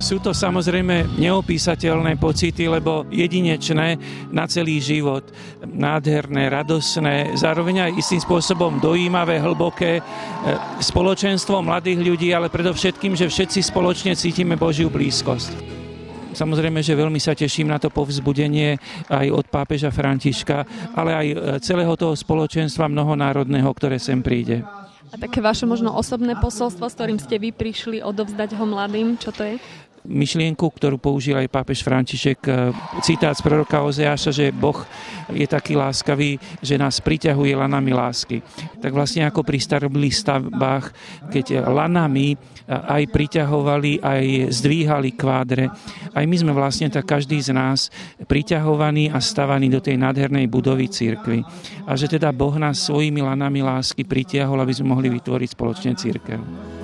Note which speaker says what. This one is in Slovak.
Speaker 1: Sú to samozrejme neopísateľné pocity, lebo jedinečné na celý život. Nádherné, radosné, zároveň aj istým spôsobom dojímavé, hlboké spoločenstvo mladých ľudí, ale predovšetkým, že všetci spoločne cítime Božiu blízkosť. Samozrejme, že veľmi sa teším na to povzbudenie aj od pápeža Františka, ale aj celého toho spoločenstva mnohonárodného, ktoré sem príde.
Speaker 2: A také vaše možno osobné posolstvo, s ktorým ste vy prišli odovzdať ho mladým, čo to je?
Speaker 1: Myšlienku, ktorú použil aj pápež František, citát z proroka Ozeáša, že Boh je taký láskavý, že nás priťahuje lanami lásky. Tak vlastne ako pri starobylých stavbách, keď lanami aj priťahovali, aj zdvíhali kvádre, aj my sme vlastne tak každý z nás priťahovaní a stavaní do tej nádhernej budovy cirkvi. A že teda Boh nás svojimi lanami lásky pritiahol, aby sme mohli vytvoriť spoločne cirkev.